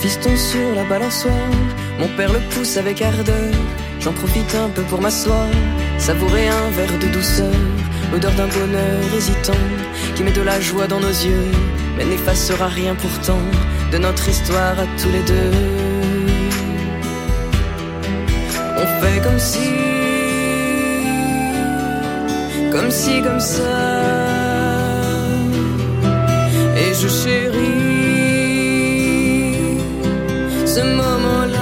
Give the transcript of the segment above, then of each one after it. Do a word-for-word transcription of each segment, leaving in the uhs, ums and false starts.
fiston sur la balançoire, mon père le pousse avec ardeur. J'en profite un peu pour m'asseoir, savourer un verre de douceur, l'odeur d'un bonheur hésitant qui met de la joie dans nos yeux, mais n'effacera rien pourtant de notre histoire à tous les deux. On fait comme si, comme si, comme ça, et je chéris ce moment-là.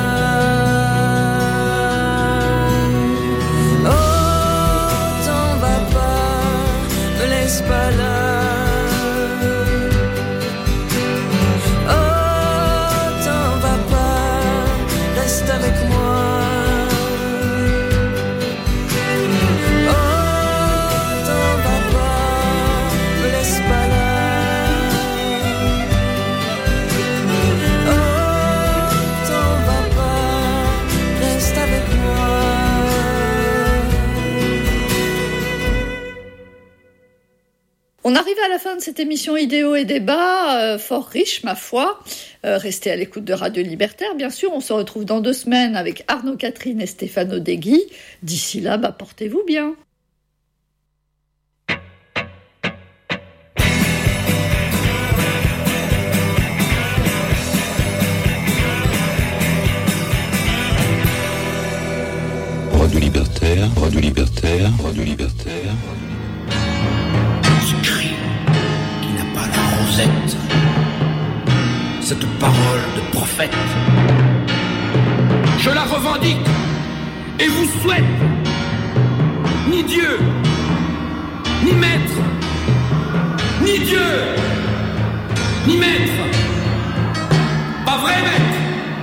Pas là. Oh, t'en vas pas, reste avec moi. Oh, t'en vas pas, me laisse pas là. Oh, t'en vas pas, reste avec moi. On arrive à la fin de cette émission Idéaux et Débats, euh, fort riche ma foi. Euh, restez à l'écoute de Radio Libertaire, bien sûr. On se retrouve dans deux semaines avec Arnaud Catherine et Stéphane Odegui. D'ici là, bah, portez-vous bien. Radio Libertaire, Radio Libertaire, Radio Libertaire. Cette parole de prophète, je la revendique et vous souhaite ni Dieu, ni maître, ni Dieu, ni maître, pas vrai maître.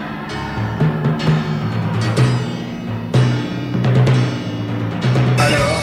Alors,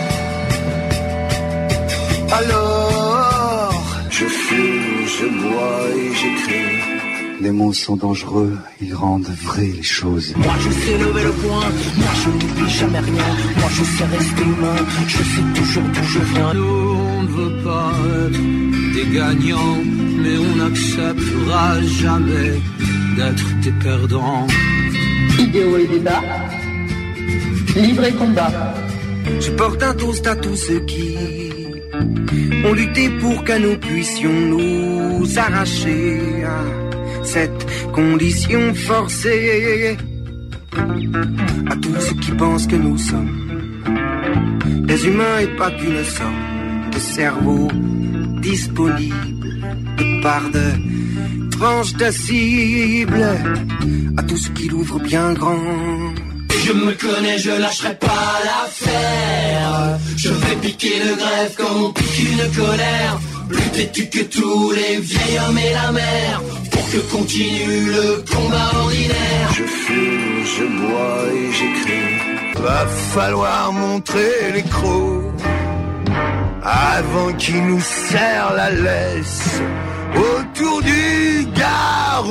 alors, je fume, je bois et j'écris. Les mots sont dangereux, ils rendent vraies les choses. Moi je sais lever le poing, moi je n'oublie jamais rien. Moi je sais rester humain, je sais toujours d'où je viens. Nous on ne veut pas être des gagnants, mais on n'acceptera jamais d'être des perdants. Idéaux et débats, livre et combat. Je porte un toast à tous ceux qui ont lutté pour que nous puissions nous arracher à cette condition forcée. À tous ceux qui pensent que nous sommes des humains et pas qu'une somme de cerveaux disponibles de part de tranches de cible. À tous ceux qui l'ouvrent bien grand. Je me connais, je lâcherai pas l'affaire. Je vais piquer le greffe comme on pique une colère. Plus têtu que tous les vieils hommes et la mer, pour que continue le combat ordinaire. Je fume, je bois et j'écris. Va falloir montrer les crocs avant qu'ils nous serrent la laisse autour du garrot.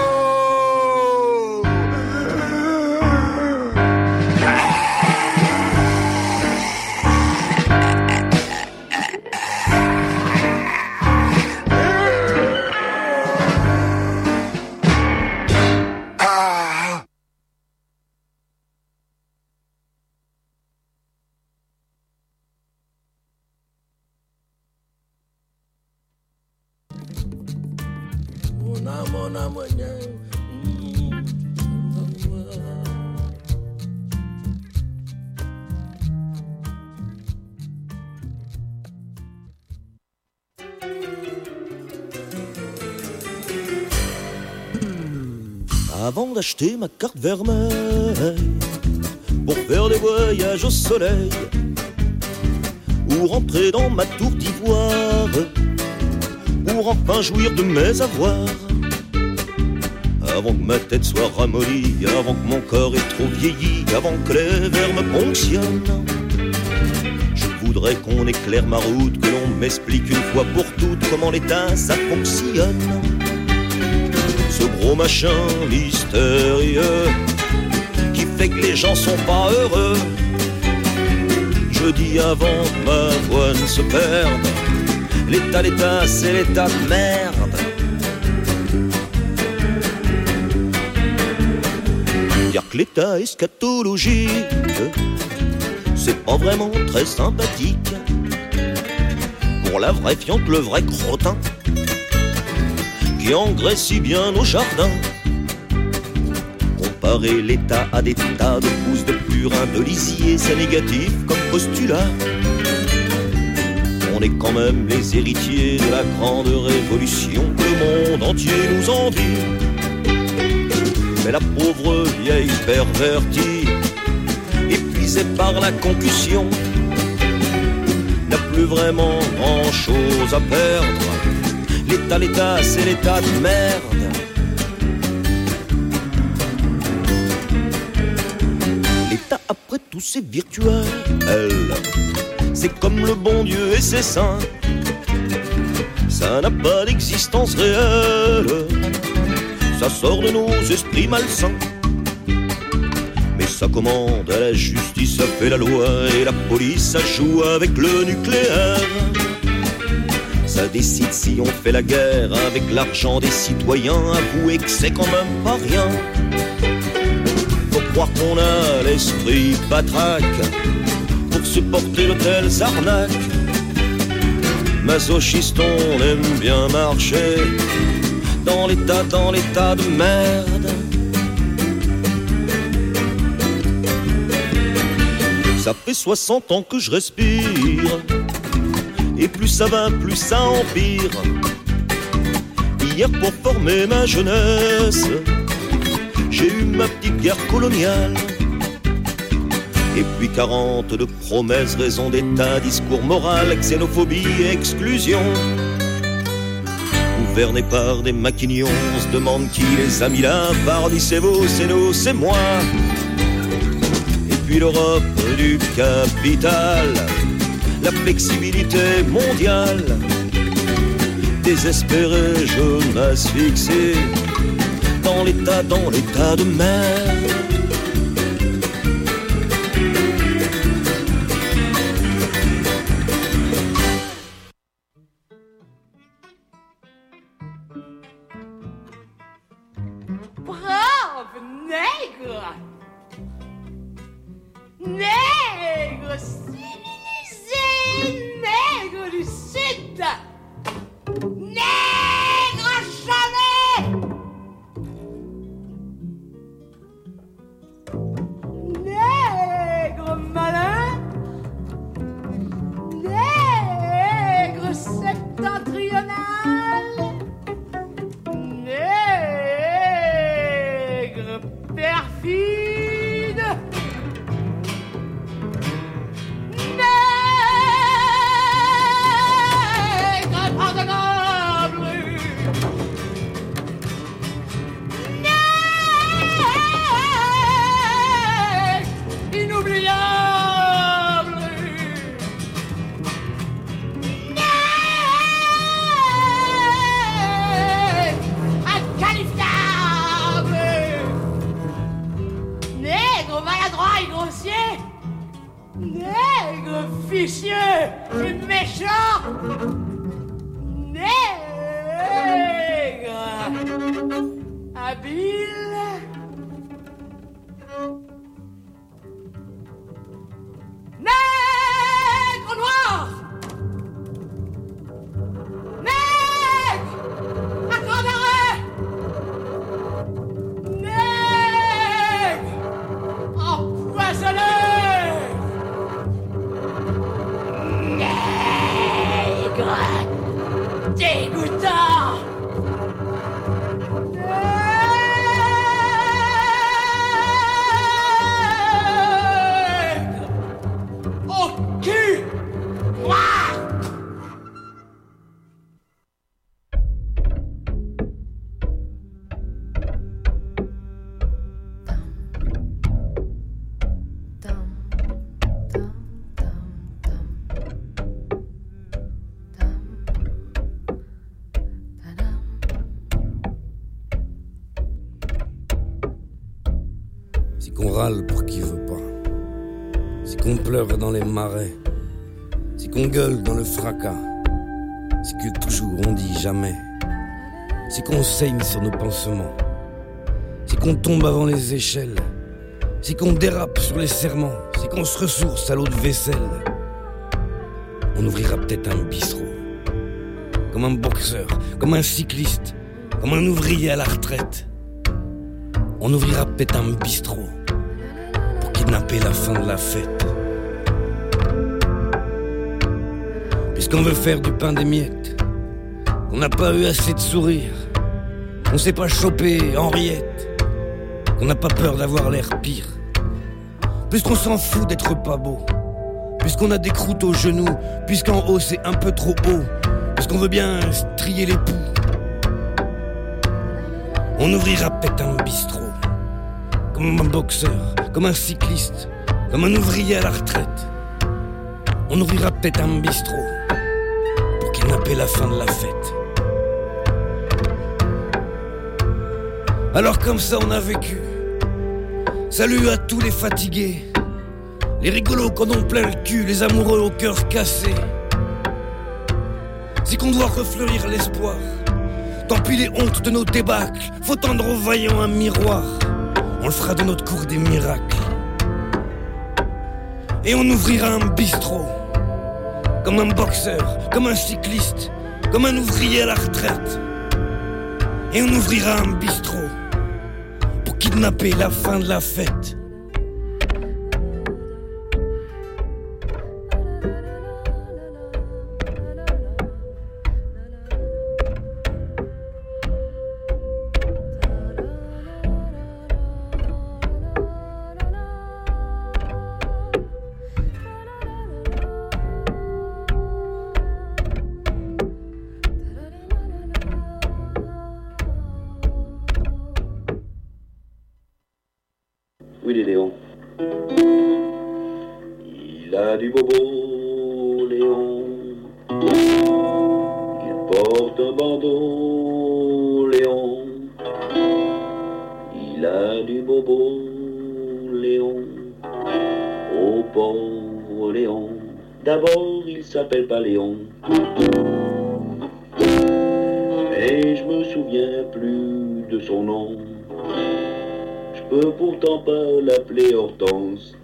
Avant d'acheter ma carte vermeille pour faire des voyages au soleil ou rentrer dans ma tour d'ivoire pour enfin jouir de mes avoirs, avant que ma tête soit ramollie, avant que mon corps ait trop vieilli, avant que les vers me ponctionnent, je voudrais qu'on éclaire ma route, que l'on m'explique une fois pour toutes comment l'état ça fonctionne. Ce gros machin mystérieux qui fait que les gens sont pas heureux. Je dis avant que ma voix ne se perde, l'état, l'état, c'est l'état de merde. l'état eschatologique, c'est pas vraiment très sympathique. Pour la vraie fiente, le vrai crottin, qui engraisse si bien nos jardins. Comparer l'état à des tas de pousses de purin, de lisier, c'est négatif comme postulat. On est quand même les héritiers de la grande révolution que le monde entier nous envie. Mais la pauvre vieille pervertie, épuisée par la concussion, n'a plus vraiment grand chose à perdre. L'état, l'état, c'est l'état de merde. L'état, après tout, c'est virtuel. C'est comme le bon Dieu et ses saints. Ça n'a pas d'existence réelle. Ça sort de nos esprits malsains. Mais ça commande à la justice, ça fait la loi. Et la police, ça joue avec le nucléaire. Ça décide si on fait la guerre avec l'argent des citoyens. Avouez que c'est quand même pas rien. Faut croire qu'on a l'esprit batraque pour supporter de telles arnaques. Masochiste, on aime bien marcher dans l'état, dans l'état de merde. Ça fait soixante ans que je respire, et plus ça va, plus ça empire. Hier, pour former ma jeunesse, j'ai eu ma petite guerre coloniale. Et puis quarante de promesses, raison d'état, discours moral, xénophobie et exclusion. Gouvernés par des maquignons, on se demande qui les a mis là. Parmi c'est vous, c'est nous, c'est moi. Et puis l'Europe du capital, la flexibilité mondiale. Désespéré, je m'asphyxie dans l'état, dans l'état de merde. Brave nègre, nègre civilisé, nègre du Sud, nègre à jamais, nègre malin, nègre septentrional, nègre perfide, nègre impardonnable, nègre inoubliable, nègre inqualifiable, nègre maladroit et grossier, nègre vicieux et méchant, nègre habile, nègre noir, nègre à grand arrêt, nègre empoisonné, nègre dégoûtant, nègre au cul noir. Si qu'on râle pour qui veut pas, si qu'on pleure dans les marais, si qu'on gueule dans le fracas, si que toujours on dit jamais, si qu'on saigne sur nos pansements, si qu'on tombe avant les échelles, si qu'on dérape sur les serments, si qu'on se ressource à l'eau de vaisselle, on ouvrira peut-être un bistrot. Comme un boxeur, comme un cycliste, comme un ouvrier à la retraite. On ouvrira peut-être un bistrot pour kidnapper la fin de la fête. Puisqu'on veut faire du pain des miettes, qu'on n'a pas eu assez de sourire, qu'on sait pas choper Henriette, qu'on n'a pas peur d'avoir l'air pire. Puisqu'on s'en fout d'être pas beau, puisqu'on a des croûtes aux genoux, puisqu'en haut c'est un peu trop haut, puisqu'on veut bien strier les poux. On ouvrira peut-être un bistrot, comme un boxeur, comme un cycliste, comme un ouvrier à la retraite. On ouvrira peut-être un bistrot pour kidnapper la fin de la fête. Alors comme ça on a vécu. Salut à tous les fatigués, les rigolos qu'on ont plein le cul, les amoureux au cœur cassé. C'est qu'on doit refleurir l'espoir, tant pis les hontes de nos débâcles, faut tendre aux vaillants un miroir. On le fera de notre cour des miracles. Et on ouvrira un bistrot, comme un boxeur, comme un cycliste, comme un ouvrier à la retraite. Et on ouvrira un bistrot pour kidnapper la fin de la fête. Oui, les Léon. Il a du bobo, Léon. Il porte un bandeau, Léon. Il a du bobo, Léon. Oh pauvre Léon. D'abord, il s'appelle pas Léon. Mais je me souviens plus de son nom. Je peux pourtant pas l'appeler Hortense.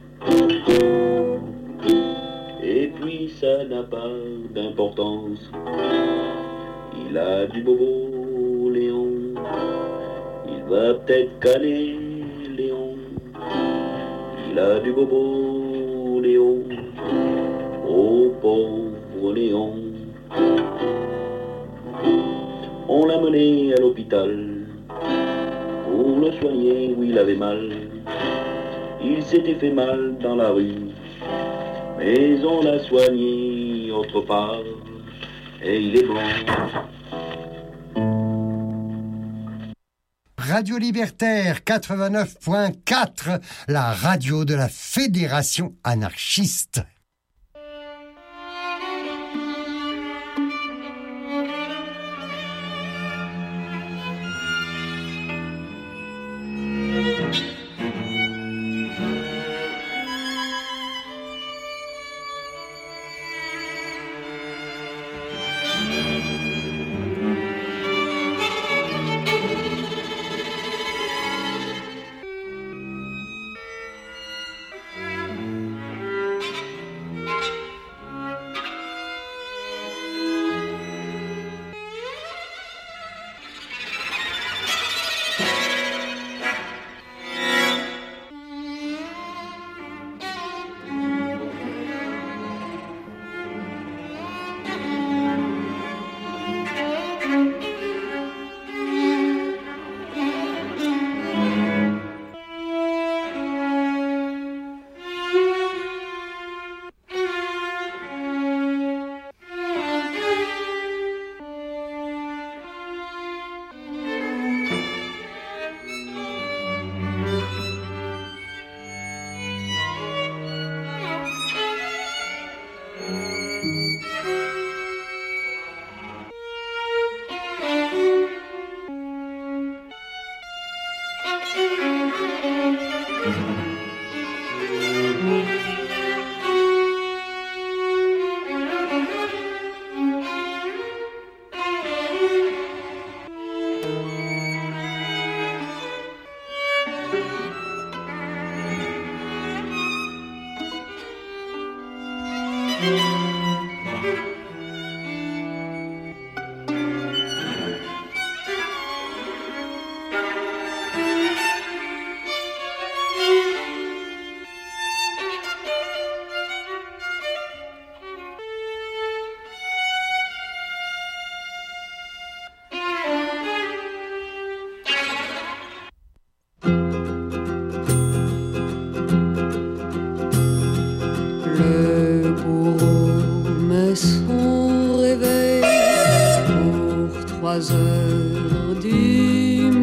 Et puis ça n'a pas d'importance. Il a du bobo, Léon. Il va peut-être caler, Léon. Il a du bobo, Léon. Oh pauvre Léon. On l'a mené à l'hôpital pour le soigner où il avait mal. Il s'était fait mal dans la rue, mais on l'a soigné autre part, et il est bon. Radio Libertaire quatre-vingt-neuf point quatre, la radio de la Fédération anarchiste.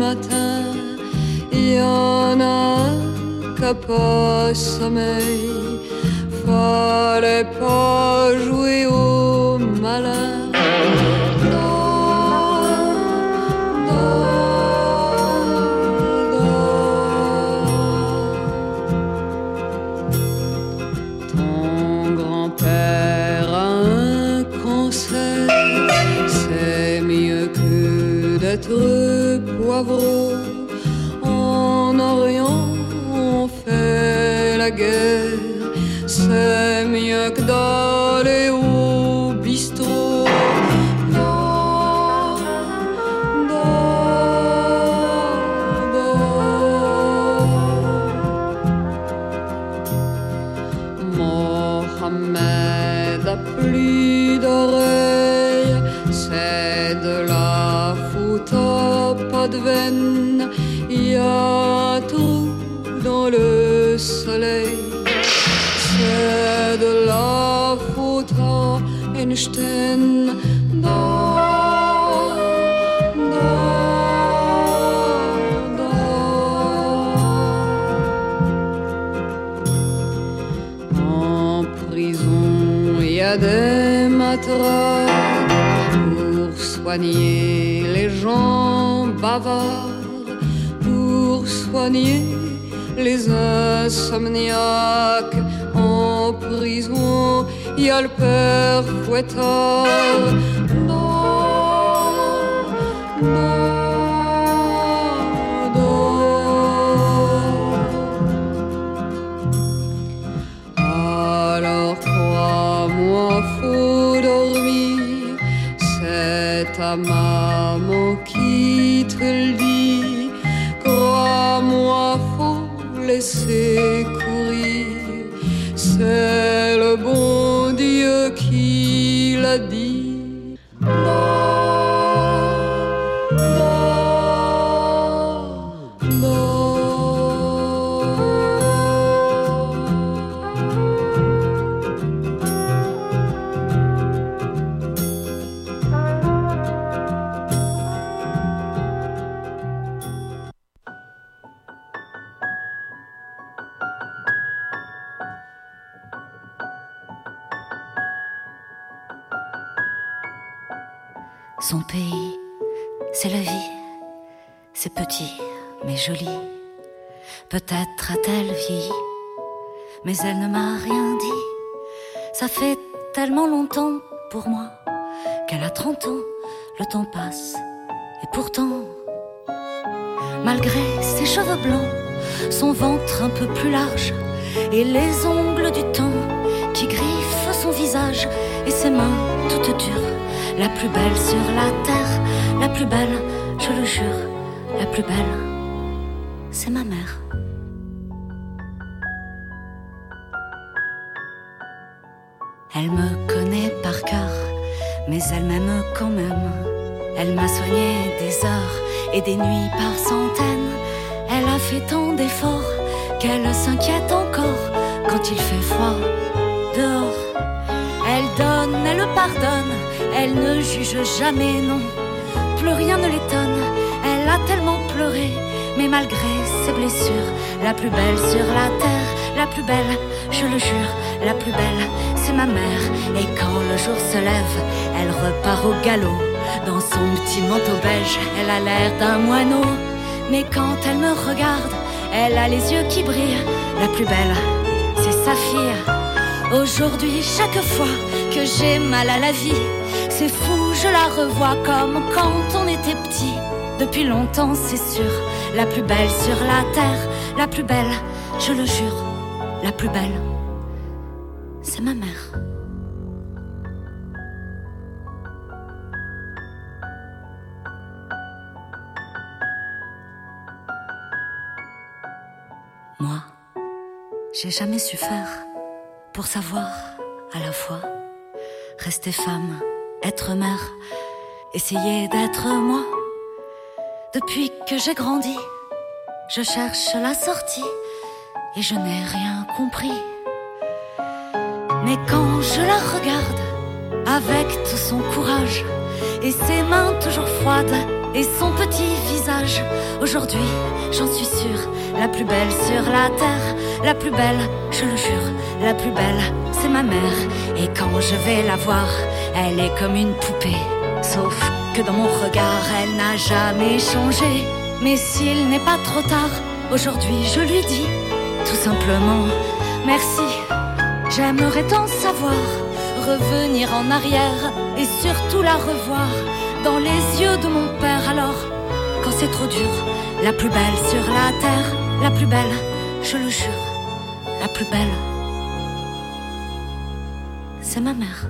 matin, y en a un qu'a pas sommeil. Fallait pas jouer au malin. Poivreau, en Orient on fait la guerre, c'est mieux que d'aller au bistrot. Da, da, da. Mohamed a plus d'oreilles, c'est de la faute, pas de veine, il y a un trou dans le soleil. C'est de la faute à Einstein. Da, da, da. En prison, il y a des matraques pour soigner les gens bavards, pour soigner les insomniaques. En prison, il y a le père fouettard. Non, non, non. Alors crois-moi, faut dormir, c'est ta maman qui te le dit. Crois-moi, faut laisser courir, c'est le bon Dieu qui l'a dit. Non, non, Son pays, c'est la vie, c'est petit mais joli. Peut-être a-t-elle vieilli, mais elle ne m'a rien dit. Ça fait tellement longtemps pour moi qu'elle a trente ans, le temps passe. Et pourtant, malgré ses cheveux blancs, son ventre un peu plus large et les ongles du temps qui griffent son visage et ses mains toutes dures, la plus belle sur la terre, la plus belle, je le jure, la plus belle, c'est ma mère. Elle me connaît par cœur, mais elle m'aime quand même. Elle m'a soigné des heures et des nuits par centaines. Elle a fait tant d'efforts qu'elle s'inquiète encore quand il fait froid dehors. Elle donne, elle pardonne, elle ne juge jamais, non. Plus rien ne l'étonne, elle a tellement pleuré, mais malgré ses blessures, la plus belle sur la terre, la plus belle, je le jure, la plus belle, c'est ma mère. Et quand le jour se lève, elle repart au galop. Dans son petit manteau beige, elle a l'air d'un moineau. Mais quand elle me regarde, elle a les yeux qui brillent. La plus belle, c'est sa fille. Aujourd'hui, chaque fois que j'ai mal à la vie, c'est fou, je la revois comme quand on était petit. Depuis longtemps, c'est sûr, la plus belle sur la terre, la plus belle, je le jure, la plus belle, c'est ma mère. Moi, j'ai jamais su faire pour savoir à la fois rester femme, être mère, essayer d'être moi. Depuis que j'ai grandi, je cherche la sortie et je n'ai rien compris. Mais quand je la regarde, avec tout son courage et ses mains toujours froides et son petit visage. Aujourd'hui, j'en suis sûre, la plus belle sur la terre. La plus belle, je le jure, la plus belle, c'est ma mère. Et quand je vais la voir, elle est comme une poupée. Sauf que dans mon regard, elle n'a jamais changé. Mais s'il n'est pas trop tard, aujourd'hui je lui dis tout simplement merci. J'aimerais tant savoir, revenir en arrière et surtout la revoir dans les yeux de mon père. Alors, quand c'est trop dur, la plus belle sur la terre, la plus belle, je le jure, la plus belle, c'est ma mère.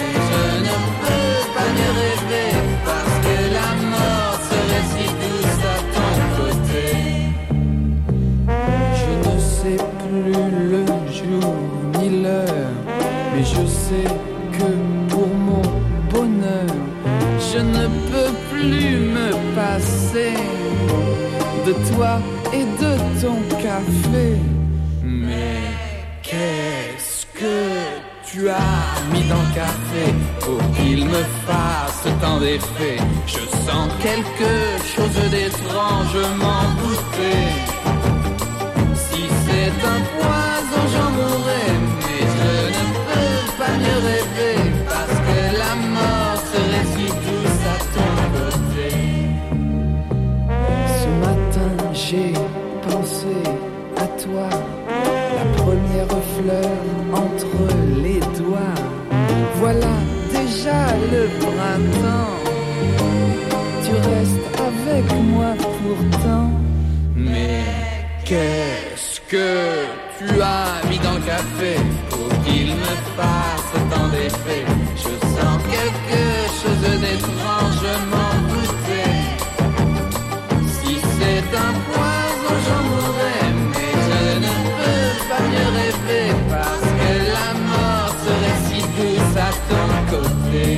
Parce que la mort serait si douce ne peux plus me passer de toi et de ton café. Mais qu'est-ce que tu as mis dans le café pour qu'il me fasse tant d'effet? Je sens quelque chose d'étrangement goûté. Si c'est un poison, j'en mourrai, mais je ne peux pas mieux rêver, parce que la mort serait si douce à ton côté. Ce matin, j'ai pensé à toi, la première fleur entre les doigts. Voilà déjà le printemps. Tu restes avec moi pourtant. Mais qu'est-ce que tu as mis dans le café pour qu'il me fasse tant d'effet? Je sens quelque chose d'étrangement goûté. Si c'est un poison, j'en mourrai, mais je ne peux pas mieux rêver, parce que la mort serait si douce à ton côté.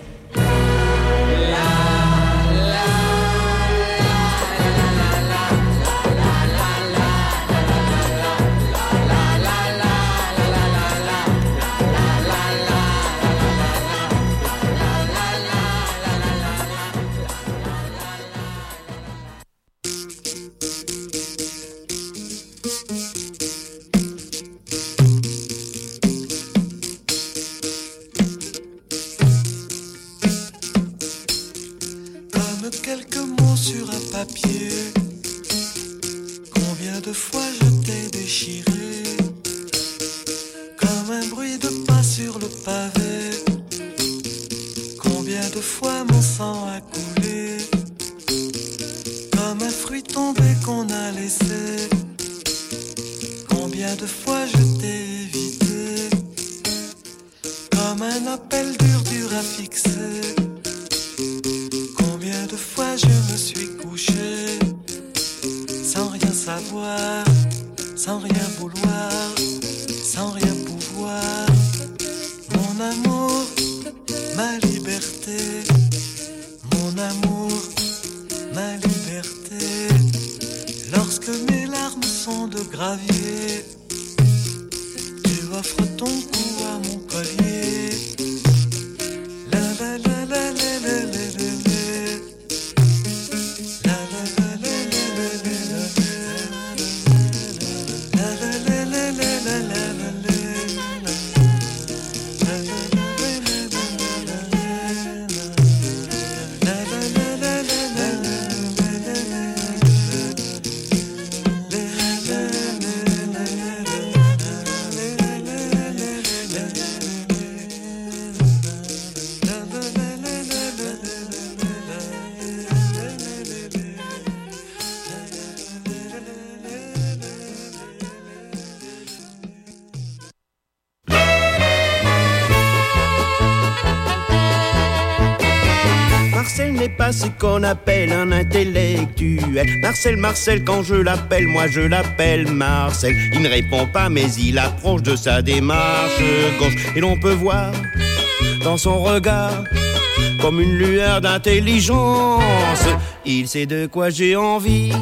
Ce qu'on appelle un intellectuel. Marcel, Marcel, quand je l'appelle, moi je l'appelle Marcel. Il ne répond pas, mais il approche de sa démarche gauche. Et l'on peut voir dans son regard comme une lueur d'intelligence. Il sait de quoi j'ai envie.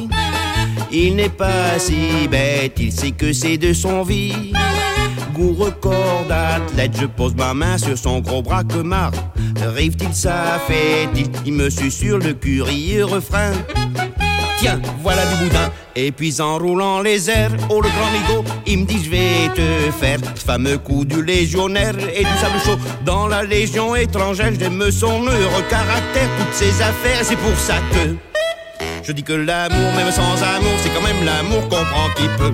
Il n'est pas si bête, il sait que c'est de son vie. Goût record d'athlète, je pose ma main sur son gros bras que marre. Rive-t-il, ça fait-il, il me susurre le curieux refrain. Tiens, voilà du boudin. Et puis en roulant les airs, oh le grand Migo, il me dit je vais te faire ce fameux coup du légionnaire et du sable chaud. Dans la légion étrangère, j'aime son heureux caractère, toutes ses affaires, c'est pour ça que je dis que l'amour, même sans amour, c'est quand même l'amour qu'on prend qui peut.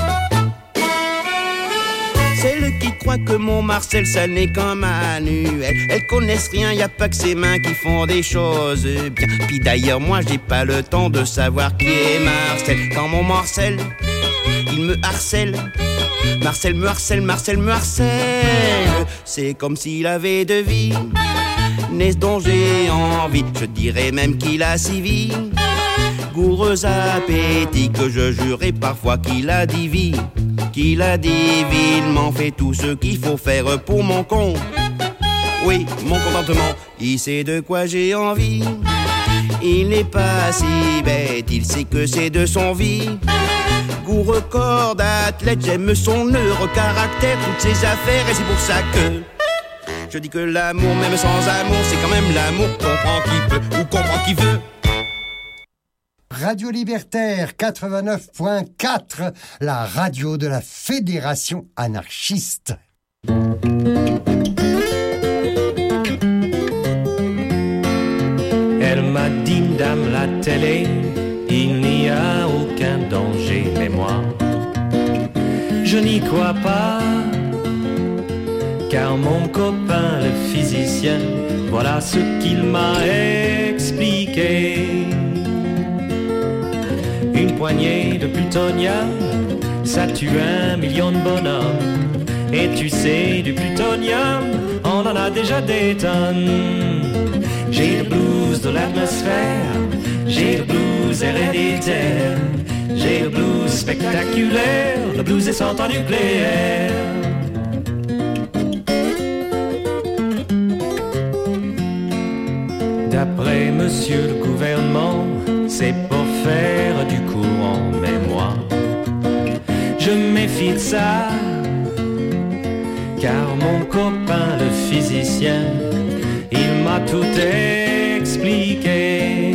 Celles qui croient que mon Marcel, ça n'est qu'un manuel, elles connaissent rien, y a pas que ses mains qui font des choses bien. Puis d'ailleurs, moi, j'ai pas le temps de savoir qui est Marcel. Quand mon Marcel, il me harcèle, Marcel me harcèle, Marcel me harcèle. C'est comme s'il avait de vie, n'est-ce dont j'ai envie. Je dirais même qu'il a si vie, goureux appétit, que je jurais parfois qu'il a divin. Qu'il a divinement fait tout ce qu'il faut faire pour mon compte. Oui, mon contentement, il sait de quoi j'ai envie. Il n'est pas si bête, il sait que c'est de son vie. Goût record d'athlète, j'aime son neuro-caractère, toutes ses affaires, et c'est pour ça que je dis que l'amour, même sans amour, c'est quand même l'amour, comprend qui peut ou comprend qui veut. Radio Libertaire quatre-vingt-neuf point quatre, la radio de la Fédération anarchiste. Elle m'a dit, madame la télé, il n'y a aucun danger, mais moi, je n'y crois pas. Car mon copain, le physicien, voilà ce qu'il m'a expliqué. Une poignée de plutonium, ça tue un million de bonhommes. Et tu sais, du plutonium, on en a déjà des tonnes. J'ai le blues de l'atmosphère, j'ai le blues héréditaire, j'ai le blues spectaculaire, le blues des centrales nucléaires. D'après monsieur le gouvernement, c'est pour faire du courant, mais moi, je méfie de ça. Car mon copain le physicien, il m'a tout expliqué.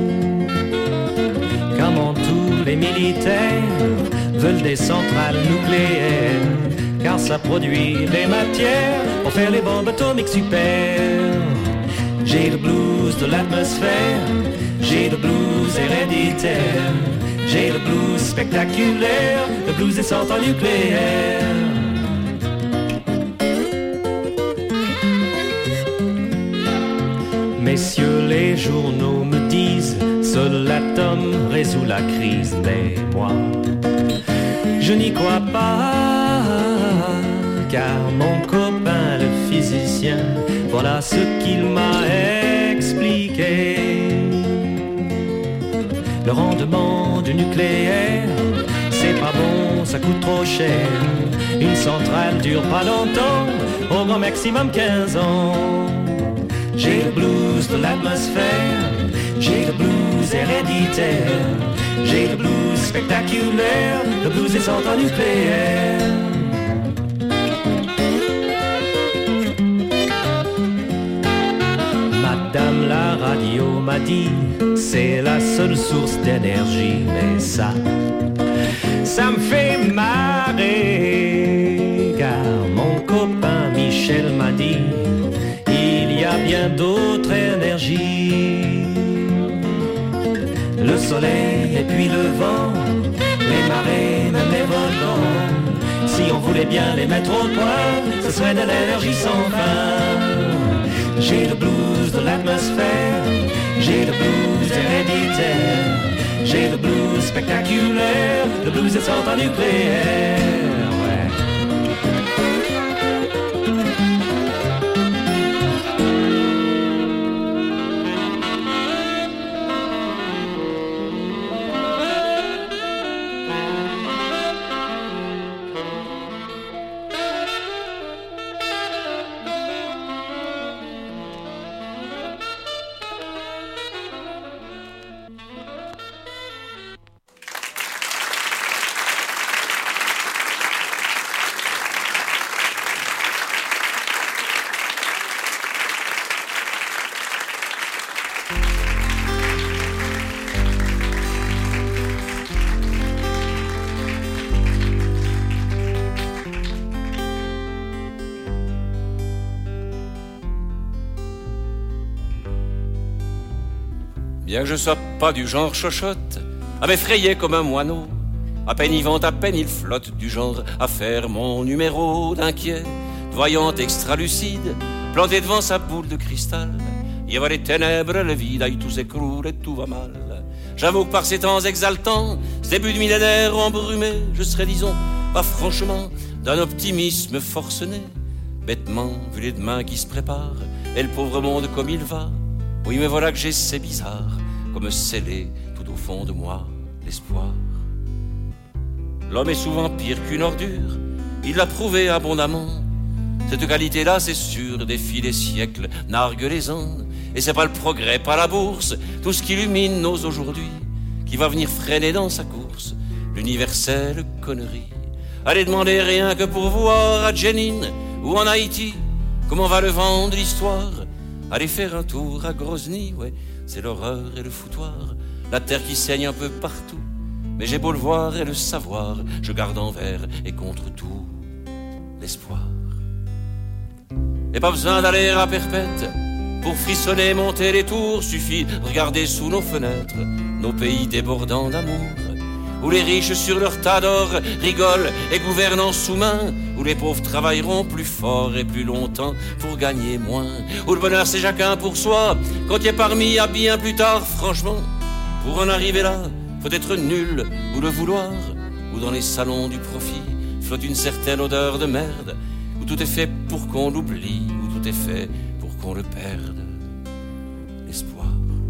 Comment tous les militaires veulent des centrales nucléaires, car ça produit des matières pour faire les bombes atomiques super. J'ai le blues de l'atmosphère, j'ai le blues héréditaire, j'ai le blues spectaculaire, le blues des centrales nucléaires. Messieurs, les journaux me disent, seul l'atome résout la crise, mais moi, je n'y crois pas, car mon copain le physicien, voilà ce qu'il m'a expliqué. Le rendement du nucléaire, c'est pas bon, ça coûte trop cher. Une centrale dure pas longtemps, au grand maximum quinze ans. J'ai le blues de l'atmosphère, j'ai le blues héréditaire, j'ai le blues spectaculaire, le blues des centrales nucléaires. Madame la radio m'a dit, c'est la seule source d'énergie, mais ça, ça me fait marrer, car mon copain Michel m'a dit, il y a bien d'autres énergies. Le soleil et puis le vent, les marées, même les volcans. Si on voulait bien les mettre au point, ce serait de l'énergie sans fin. J'ai le blues de l'atmosphère, j'ai le blues héréditaire, j'ai le blues spectaculaire, le blues des centrales nucléaires. Bien que je sois pas du genre chochotte, à m'effrayer comme un moineau, à peine il vente, à peine il flotte, du genre à faire mon numéro d'inquiet, voyante extra-lucide, planté devant sa boule de cristal. Il y a les ténèbres, le vide, aïe, tout s'écroule et tout va mal. J'avoue que par ces temps exaltants, ce début de millénaire embrumé, je serais, disons, pas franchement, d'un optimisme forcené. Bêtement, vu les demain qui se préparent, et le pauvre monde comme il va. Oui, mais voilà que j'ai, c'est bizarre, comme scellé tout au fond de moi, l'espoir. L'homme est souvent pire qu'une ordure, il l'a prouvé abondamment. Cette qualité-là, c'est sûr, défie les siècles, nargue les uns. Et c'est pas le progrès, pas la bourse, tout ce qui illumine nos aujourd'hui, qui va venir freiner dans sa course l'universelle connerie. Allez demander rien que pour voir à Jenin ou en Haïti comment va le vent de l'histoire. Allez faire un tour à Grozny, ouais, c'est l'horreur et le foutoir, la terre qui saigne un peu partout. Mais j'ai beau le voir et le savoir, je garde envers et contre tout l'espoir. Et pas besoin d'aller à Perpète pour frissonner, monter les tours. Suffit de regarder sous nos fenêtres nos pays débordants d'amour, où les riches sur leur tas d'or rigolent et gouvernent en sous-main, où les pauvres travailleront plus fort et plus longtemps pour gagner moins, où le bonheur c'est chacun pour soi, quand il est parmi à bien plus tard. Franchement, pour en arriver là, faut être nul ou le vouloir, où dans les salons du profit flotte une certaine odeur de merde, où tout est fait pour qu'on l'oublie, où tout est fait pour qu'on le perde. L'espoir.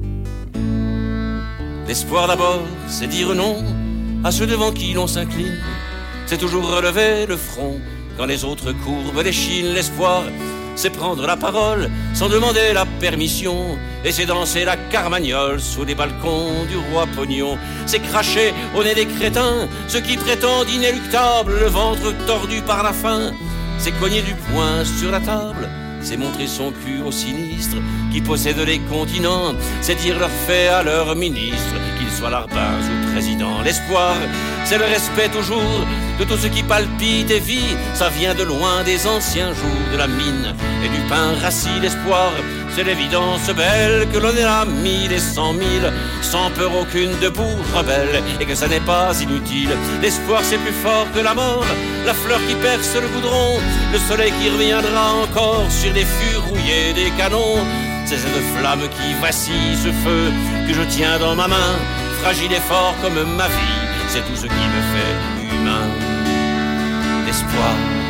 L'espoir d'abord, c'est dire non à ceux devant qui l'on s'incline. C'est toujours relever le front quand les autres courbent l'échine. L'espoir, c'est prendre la parole sans demander la permission, et c'est danser la carmagnole sous les balcons du roi Pognon. C'est cracher au nez des crétins ceux qui prétendent inéluctables, le ventre tordu par la faim. C'est cogner du poing sur la table, c'est montrer son cul aux sinistres qui possèdent les continents. C'est dire leur fait à leurs ministres, qu'ils soient larbins ou présidents. L'espoir, c'est le respect toujours de tout ce qui palpite et vit. Ça vient de loin des anciens jours de la mine et du pain rassis. L'espoir, c'est l'évidence belle que l'on est à mille et cent mille, sans peur aucune de boue rebelle, et que ça n'est pas inutile. L'espoir, c'est plus fort que la mort, la fleur qui perce le goudron, le soleil qui reviendra encore sur les fûts rouillés des canons. C'est cette flamme qui vacille, ce feu que je tiens dans ma main, fragile et fort comme ma vie. C'est tout ce qui me fait humain. L'espoir.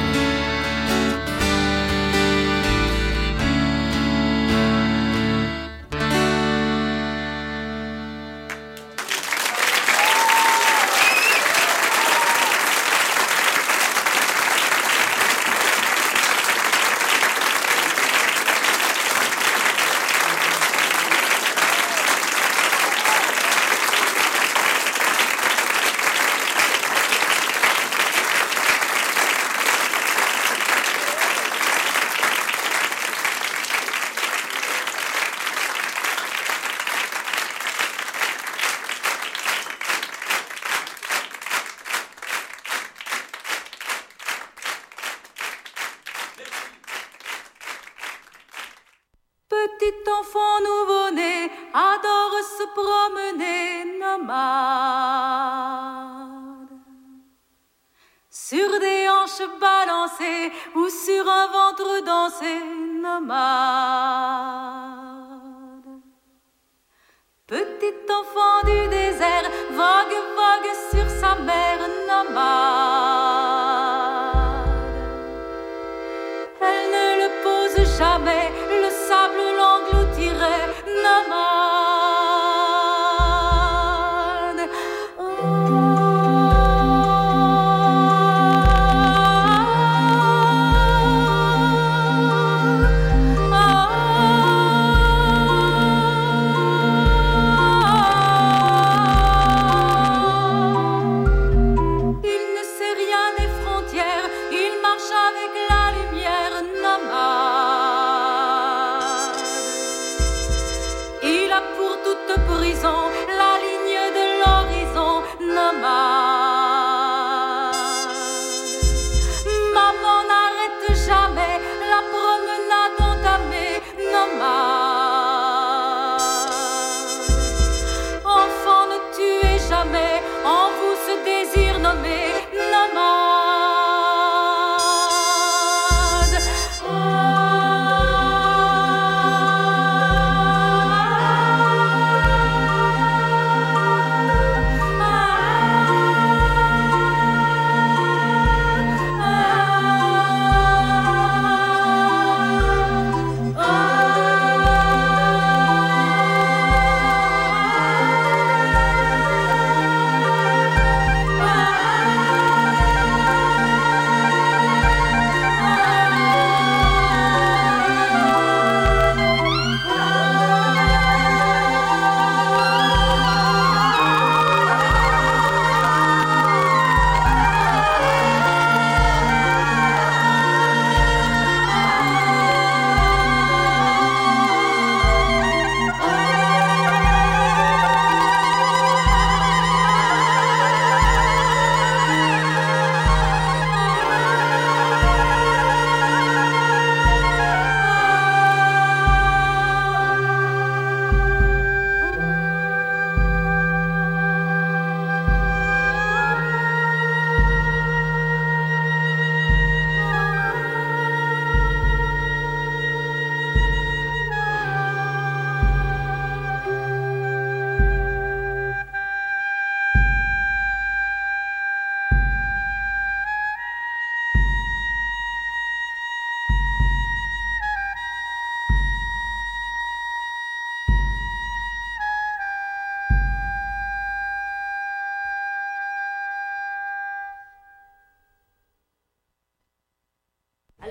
Petit enfant nouveau-né adore se promener nomade sur des hanches balancées ou sur un ventre dansé nomade. Petit enfant du désert vogue, vogue sur sa mer nomade. Elle ne le pose jamais, le sable l'engloutirait nomade. Oh.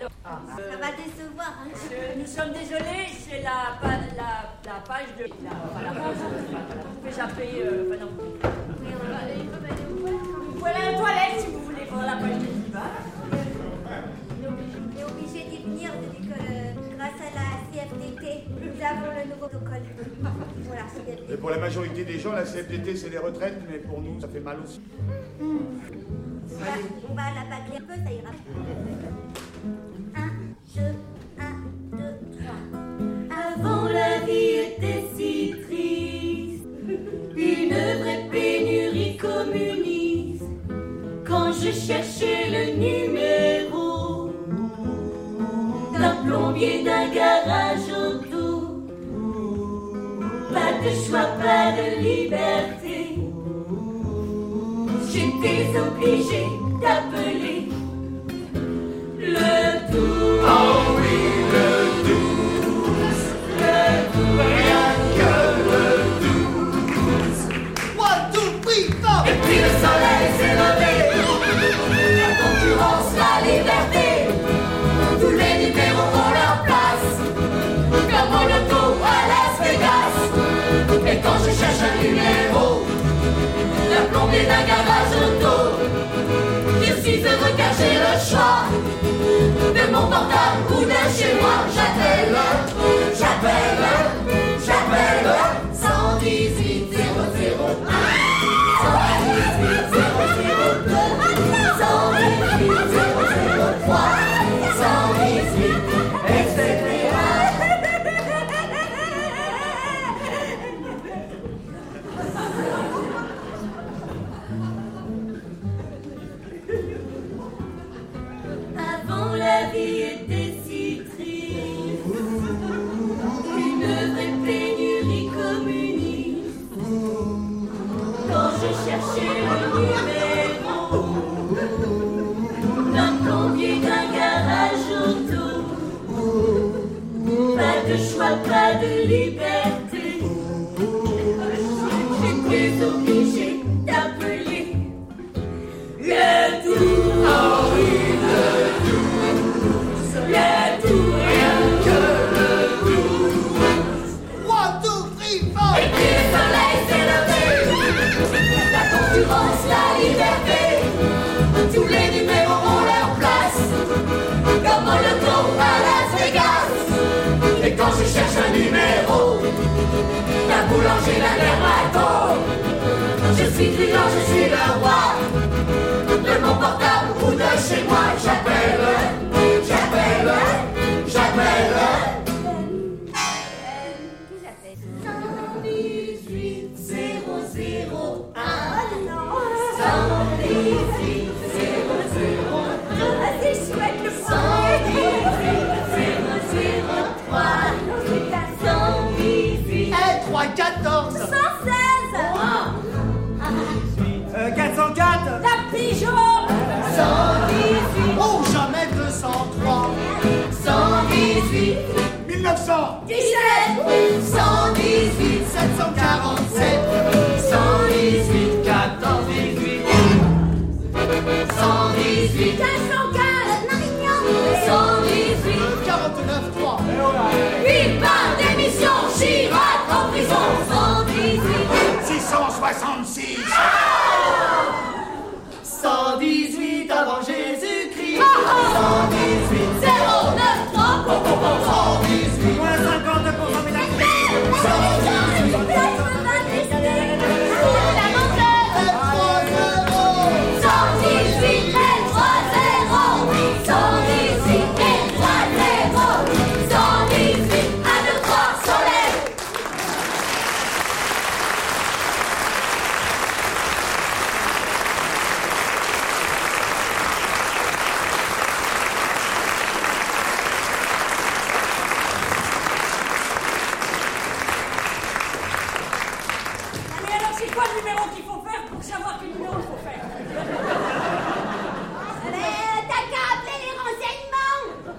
Ça va décevoir. Hein. Nous sommes désolés, c'est la, la, la page de... La, enfin, la page, vous pouvez zapper... Euh, enfin, non. Vous pouvez aller aux toilettes si vous voulez voir la page de Diva. On est obligé d'y venir depuis que, euh, grâce à la C F D T, nous avons le nouveau protocole. Voilà, C F D T. Et pour la majorité des gens, la C F D T, c'est les retraites, mais pour nous, ça fait mal aussi. Mmh. Voilà, on va la bâcler un peu, ça ira. Un, deux, un, deux, trois. Avant, la vie était si triste, une vraie pénurie communiste. Quand je cherchais le numéro d'un plombier d'un garage auto, pas de choix, pas de liberté, j'étais obligée d'appeler le douze. Oh oui, le douze. Le douze. Rien que le douze. One, two, three, four. Et puis le soleil s'est levé. La concurrence, la liberté. Tous les numéros ont leur place. Comme au loto à Las Vegas. Et quand je cherche un numéro, le plombier d'un garage auto, je suis heureux car j'ai le choix de mon portable ou de chez moi. J'appelle, j'appelle, j'appelle cent dix-huit zéro zéro un, cent dix-huit zéro zéro deux, cent dix-huit zéro zéro trois, cent dix-huit, et cetera. Avant, la vie était si triste, une vraie pénurie communiste. Quand je cherchais le numéro d'un plombier d'un garage auto, pas de choix, pas de liberté, j'étais obligée d'appeler le douze. Oh oui, le douze. Le douze. Rien que le douze. One, two, three, four. Et puis le soleil s'est levé. La concurrence, la liberté. Tous les numéros ont leur place. Comme au loto à Las Vegas. Et quand je cherche un numéro, la boulanger, la dermato, je suis client, je suis le roi de mon portable ou de chez moi. J'appelle, j'appelle, j'appelle cent dix-huit zéro zéro un, cent dix-huit zéro zéro deux, c'est chouette le cent dix-huit zéro zéro trois, cent dix-huit un, trois, quatorze, cent seize, euh, quatre cent quatre, la pigeon, cent dix-huit, oh jamais deux cent trois, cent dix-huit, mille neuf cent dix-sept, cent dix-huit, sept cent quarante-sept, cent dix-huit, quatorze, dix-huit, cent dix-huit, quinze cent quinze, Marignan, cent dix-huit, quarante-neuf, trois, huit par démission, Chirac en prison, cent dix-huit, six cent soixante-six. cent dix-huit avant Jésus-Christ, cent dix-huit, zéro neuf trois, cent dix-huit, Moins cinquante pour cent médaille. cent dix-huit, quatre-vingt-dix-huit, la montagne, cent dix-huit, trois zéro, cent dix-huit, trois zéro, cent dix-huit, un, deux, trois, soleil. Allez, alors c'est quoi le numéro qu'il faut faire pour savoir quel numéro il faut faire? Mais t'as qu'à appeler les renseignements.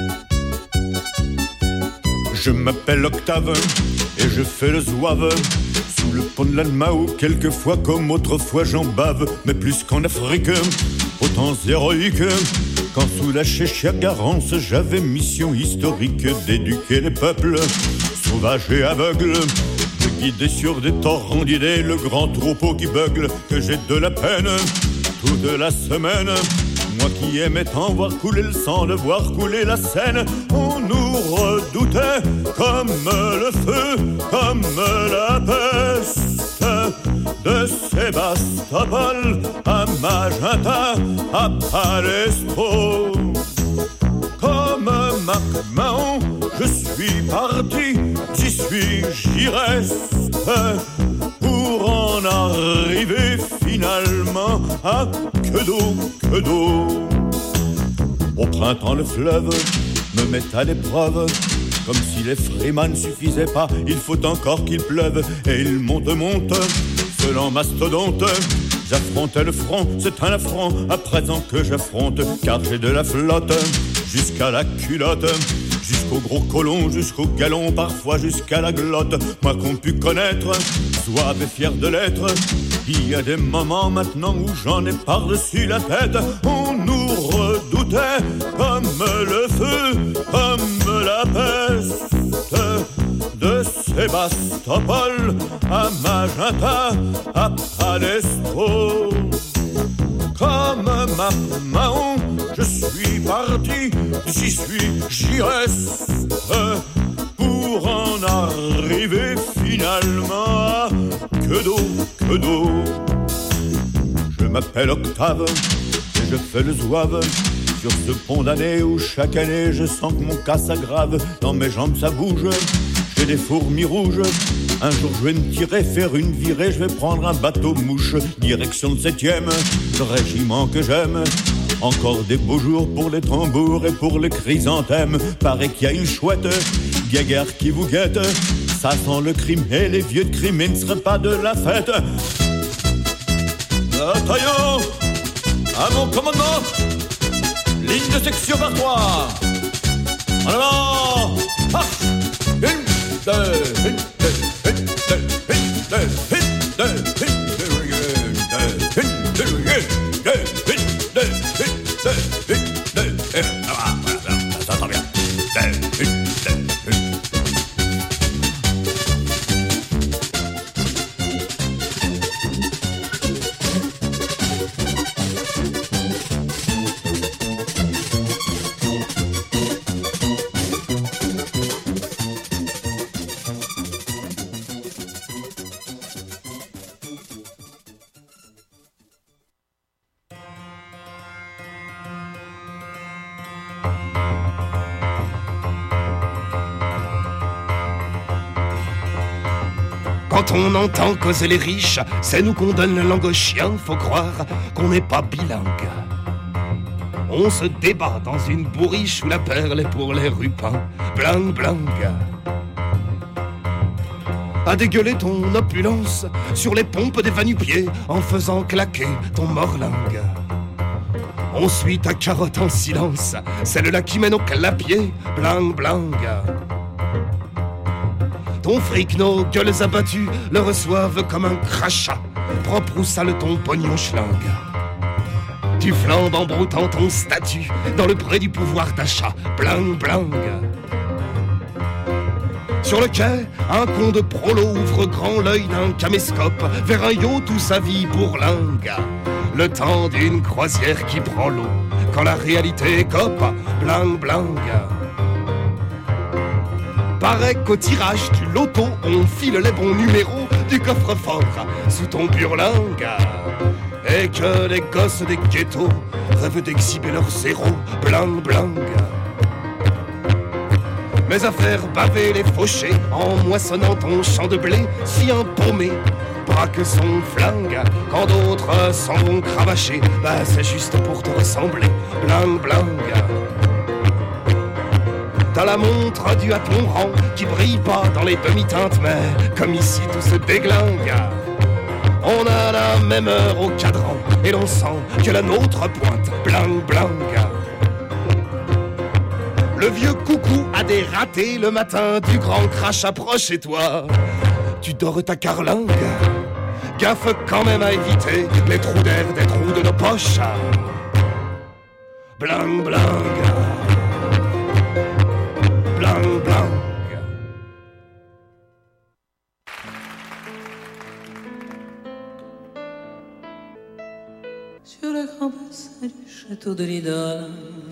Je m'appelle Octave et je fais le zouave. Sous le pont de l'Almao, quelquefois comme autrefois j'en bave, mais plus qu'en Afrique, aux temps héroïques, quand sous la Chéchia Garance j'avais mission historique d'éduquer les peuples sauvages et aveugles, de guider sur des torrents d'idées le grand troupeau qui beugle, que j'ai de la peine toute la semaine. Moi qui aimais tant voir couler le sang, de voir couler la Seine, on nous redoutait comme le feu, comme la peste. De Sébastopol à Magenta, à Palestro, comme Marc Mahon, je suis parti, j'y suis, j'y reste, pour en arriver finalement à que d'eau, que d'eau. Au printemps le fleuve me met à l'épreuve, comme si les Freeman ne suffisaient pas, il faut encore qu'il pleuve, et il monte, monte, selon mastodonte. J'affrontais le front, c'est un affront, à présent que j'affronte, car j'ai de la flotte, jusqu'à la culotte, jusqu'au gros colon, jusqu'au galon, parfois jusqu'à la glotte. Moi qu'on pu connaître, zouave et fier de l'être, il y a des moments maintenant où j'en ai par-dessus la tête. On nous redoutait comme le feu, comme la peste. De Sébastopol à Magenta, à Palestro, comme Marc Mahon, je suis parti, j'y suis, j'y reste, pour en arriver finalement à que d'eau, que d'eau. Je m'appelle Octave et je fais le zouave sur ce pont d'année où chaque année je sens que mon cas s'aggrave. Dans mes jambes ça bouge, j'ai des fourmis rouges. Un jour je vais me tirer, faire une virée, je vais prendre un bateau mouche, direction le septième, le régiment que j'aime. Encore des beaux jours pour les tambours et pour les chrysanthèmes. Paraît qu'il y a une chouette guéguerre qui vous guette. Ça sent le crime et les vieux de crime, ne seraient pas de la fête. Bataillon, à mon commandement, ligne de section par trois. En avant, marche. Une, deux, une, deux, une, deux, une, deux, une, deux, une, deux, une, deux, une, deux, une, deux, une, deux, une, deux, une, deux, et voilà, voilà, ça s'entend bien. Deux, une, deux, une. Quand on entend causer les riches, c'est nous qu'on donne la langue aux chiens. Faut croire qu'on n'est pas bilingue. On se débat dans une bourriche où la perle est pour les rupins. Bling bling. À dégueuler ton opulence sur les pompes des va-nu-pieds en faisant claquer ton morlingue. On suit ta carotte en silence, celle-là qui mène au clapier. Bling bling. Ton fric, nos gueules abattues le reçoivent comme un crachat, propre ou sale ton pognon schlingue. Tu flambes en broutant ton statut dans le pré du pouvoir d'achat. Bling bling. Sur le quai, un con de prolo ouvre grand l'œil d'un caméscope vers un yacht où sa vie bourlingue. Le temps d'une croisière qui prend l'eau quand la réalité cope. Bling bling. Paraît qu'au tirage du loto, on file les bons numéros du coffre-fort sous ton burlingue. Et que les gosses des ghettos rêvent d'exhiber leurs zéros. Bling bling. Mais à faire baver les fauchés en moissonnant ton champ de blé, si un paumé braque son flingue quand d'autres s'en vont cravacher, bah c'est juste pour te ressembler. Bling bling. T'as la montre due à ton rang qui brille pas dans les demi-teintes, mais comme ici tout se déglingue. On a la même heure au cadran et l'on sent que la nôtre pointe. Bling bling. Le vieux coucou a des ratés le matin du grand crash approche et toi, tu dors ta carlingue. Gaffe quand même à éviter les trous d'air des trous de nos poches. Blang blang, blang blang. Sur le grand bassin du château de l'Idole,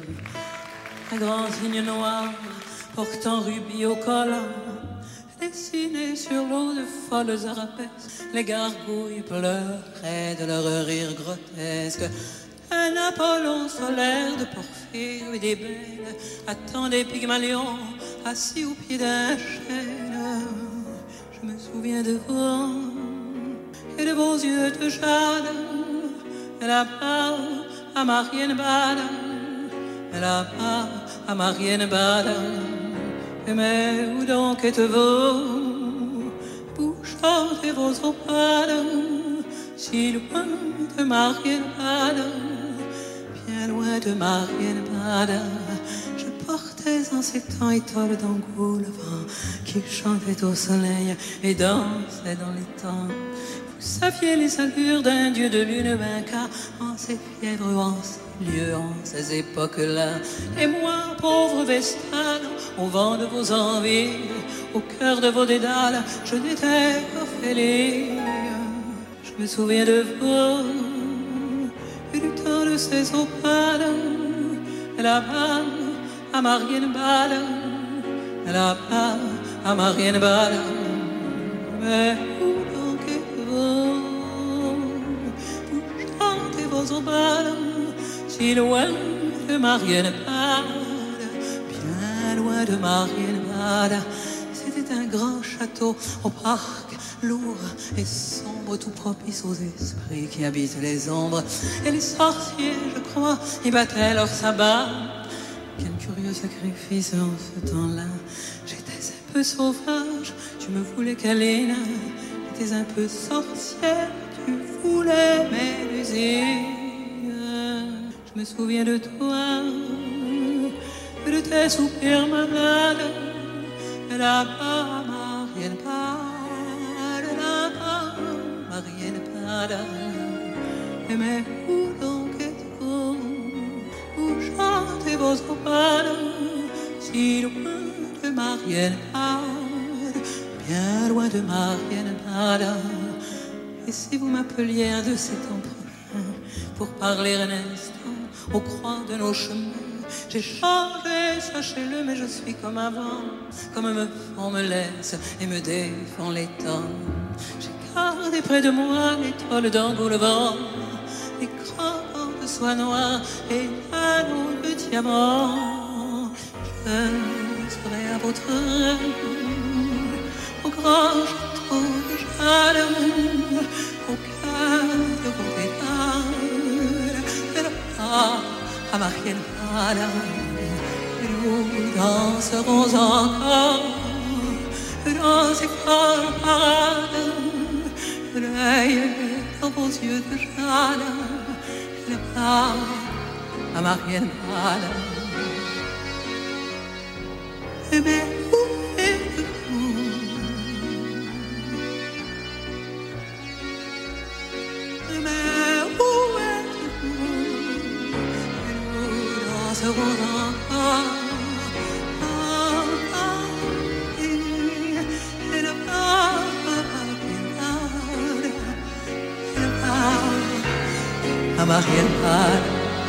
un grand signe noir portant rubis au col, dessiné sur l'eau de folles arabesques, les gargouilles pleuraient de leur rire grotesque. Un Apollon solaire de porphyre et d'ébène attendait Pygmalion assis au pied d'un chêne. Je me souviens de vous et de vos yeux de jade, là-bas à Marienbad, là-bas à Marienbad. Mais où donc êtes-vous? Vous chantez vos opales si loin de Marienbad, bien loin de Marienbad. Je portais en ces temps étoiles d'Angoulême, le vent qui chantait au soleil et dansait dans les temps. Vous saviez les allures d'un dieu de lune vainqueur en ces fièvres ou en ces lieux, en ces époques-là. Et moi, pauvre Vestale, au vent de vos envies, au cœur de vos dédales, je n'étais qu'Ophélie. Je me souviens de vous et du temps de ces opales, là-bas à Marienbad, là-bas à Marienbad. Mais où donc êtes-vous? Vous chantez vos opales si loin de Marienbad, bien loin de Marienbad. C'était un grand château au parc, lourd et sombre, tout propice aux esprits qui habitent les ombres. Et les sorciers, je crois, y battaient leur sabbat. Quel curieux sacrifice en ce temps-là. J'étais un peu sauvage, tu me voulais câliner. J'étais un peu sorcière, tu voulais m'éluser. Je me souviens de toi, de tes soupirs malades, là-bas à Marienbad, là-bas à Marienbad. Mais où donc êtes-vous? Où chantez vos opales si loin de Marienbad, bien loin de Marienbad. Et si vous m'appeliez un de ces temps prochains pour parler un instant au croix de nos chemins, j'ai changé, sachez-le, mais je suis comme avant, comme me on me laisse et me défend les temps. J'ai gardé près de moi l'étoile d'Angoulême, les crans de soie noire et l'anneau de diamant. Je serai à votre rêve, au grand château de Jade, au cœur de vos pétales, et là-bas à Marienbad, et nous danserons encore dans ces folles parades, l'œil dans vos yeux de jade, et là-bas à Marienbad. Mais où êtes-vous? Mais où êtes-vous? Nous danserons encore. Et là-bas à Marienbad.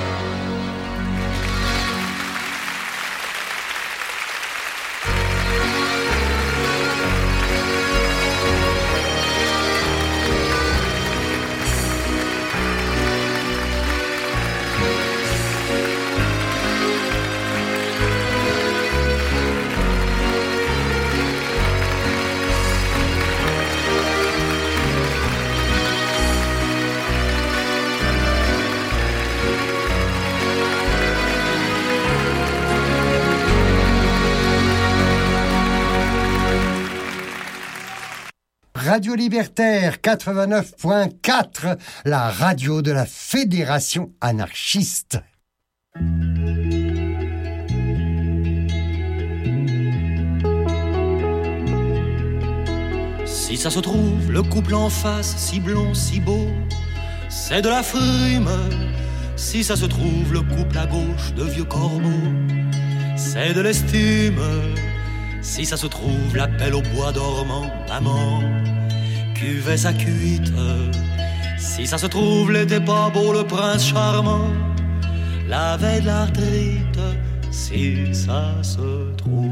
Radio Libertaire quatre-vingt-neuf point quatre, la radio de la Fédération anarchiste. Si ça se trouve, le couple en face, si blond, si beau, c'est de la frime. Si ça se trouve, le couple à gauche de vieux corbeaux, c'est de l'estime. Si ça se trouve, l'appel au bois dormant, maman cuvait sa cuite. Si ça se trouve, l'était pas beau le prince charmant, l'avait de l'arthrite. Si ça se trouve,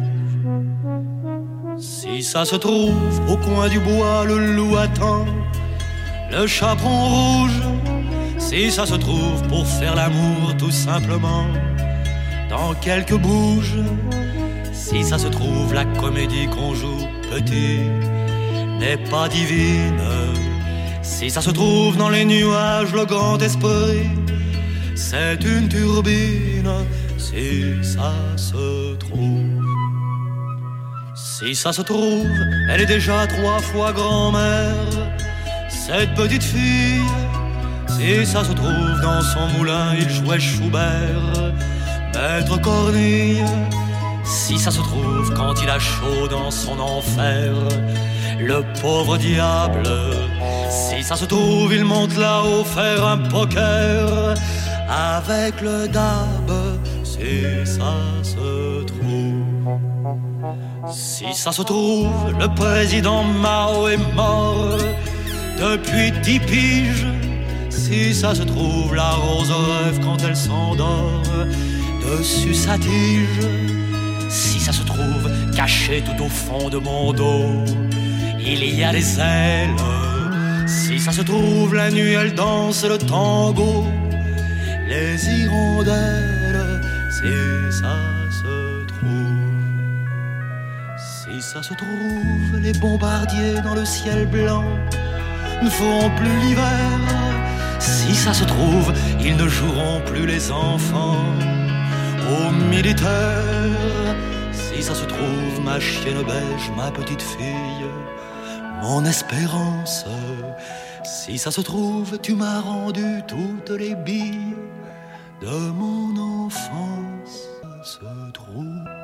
si ça se trouve, au coin du bois le loup attend le chaperon rouge. Si ça se trouve, pour faire l'amour tout simplement dans quelques bouges. Si ça se trouve, la comédie qu'on joue petit n'est pas divine. Si ça se trouve, dans les nuages, le grand esprit, c'est une turbine. Si ça se trouve, si ça se trouve, elle est déjà trois fois grand-mère, cette petite fille. Si ça se trouve, dans son moulin, il jouait Schubert, Maître Cornille. Si ça se trouve, quand il a chaud dans son enfer, le pauvre diable. Si ça se trouve, il monte là-haut faire un poker avec le dab. Si ça se trouve, si ça se trouve, le président Mao est mort depuis dix piges. Si ça se trouve, la rose rêve quand elle s'endort dessus sa tige. Si ça se trouve, caché tout au fond de mon dos, il y a des ailes. Si ça se trouve, la nuit elle danse le tango, les hirondelles. Si ça se trouve, si ça se trouve, les bombardiers dans le ciel blanc ne feront plus l'hiver. Si ça se trouve, ils ne joueront plus les enfants aux militaires. Si ça se trouve, ma chienne beige, ma petite fille, mon espérance. Si ça se trouve, tu m'as rendu toutes les billes de mon enfance. Se trouve.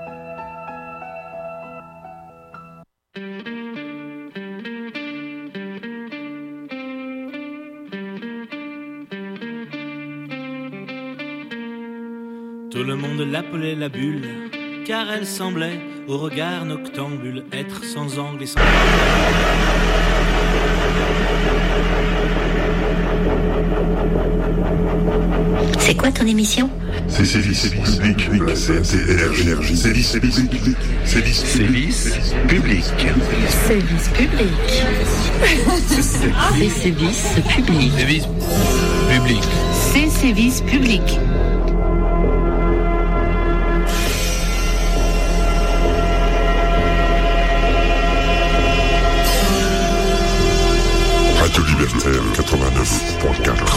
Tout le monde l'appelait la bulle, car elle semblait, au regard noctambule, être sans angle et sans... C'est quoi ton émission? C'est Sévice Public, la C M C Énergie. Sévice Public. Sévice Public. Sévice Public. C'est Sévice Public. Sévice Public. C'est Sévice Public. Radio Libertaire quatre-vingt-neuf point quatre.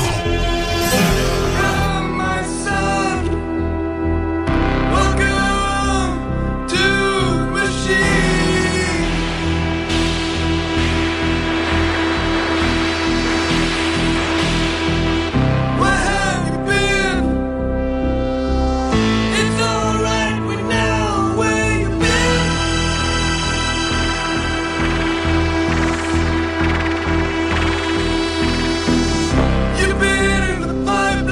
You've been in the pipe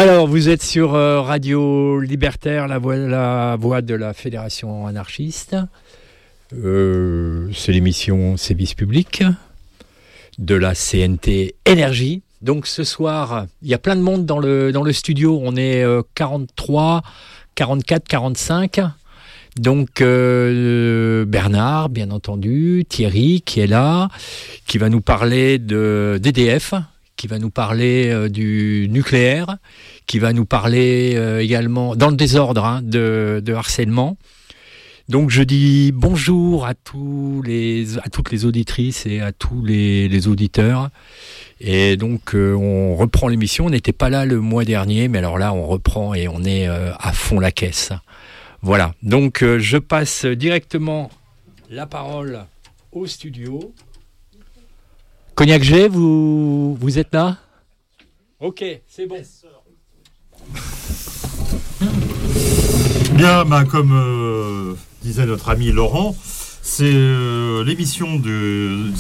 Alors, vous êtes sur euh, Radio Libertaire, la voix, la voix de la Fédération anarchiste. Euh, c'est l'émission Service Public de la C N T Énergie. Donc ce soir, il y a plein de monde dans le, dans le studio. On est euh, quarante-trois, quarante-quatre, quarante-cinq. Donc euh, Bernard, bien entendu, Thierry qui est là, qui va nous parler de d'E D F, qui va nous parler euh, du nucléaire, qui va nous parler euh, également, dans le désordre, hein, de, de harcèlement. Donc je dis bonjour à tous les, à toutes les auditrices et à tous les, les auditeurs. Et donc euh, on reprend l'émission. On n'était pas là le mois dernier, mais alors là on reprend et on est euh, à fond la caisse. Voilà. Donc euh, je passe directement la parole au studio. Cognac G, vous, vous êtes là ? Ok, c'est bon. Bien, bah, comme euh, disait notre ami Laurent, c'est euh, l'émission de